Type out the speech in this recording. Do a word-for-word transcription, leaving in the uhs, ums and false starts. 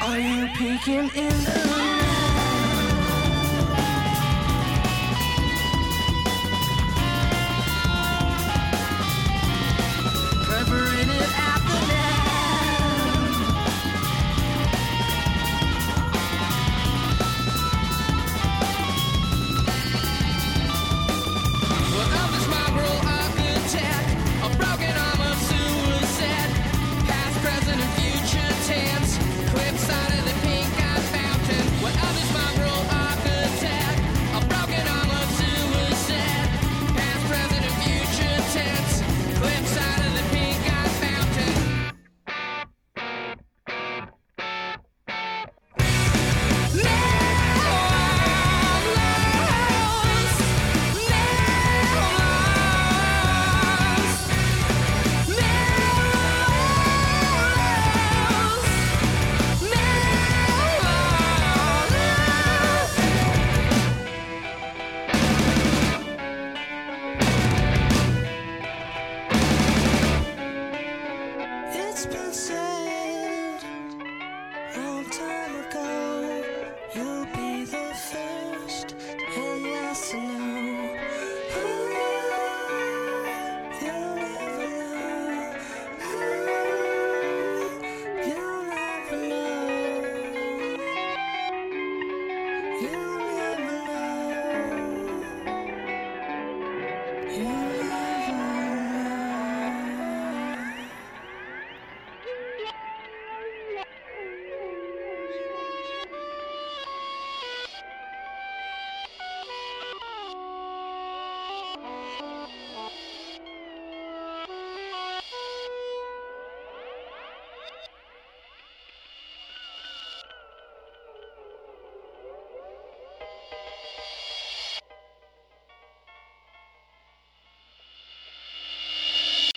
Are you peeking in the perforated at the neck? Well, of this mongrel architect, a broken arm of suicide, past, present, and future tense, clips out of the pink-eyed fountain. Well, of this mongrel architect, a broken arm of suicide, past, present, and future tense, clips out of the pink-eyed fountain. It's been said long time ago, you'll be the first and last to know. Ooh, you'll never know. Ooh, you'll never know. You'll never know. You'll never know.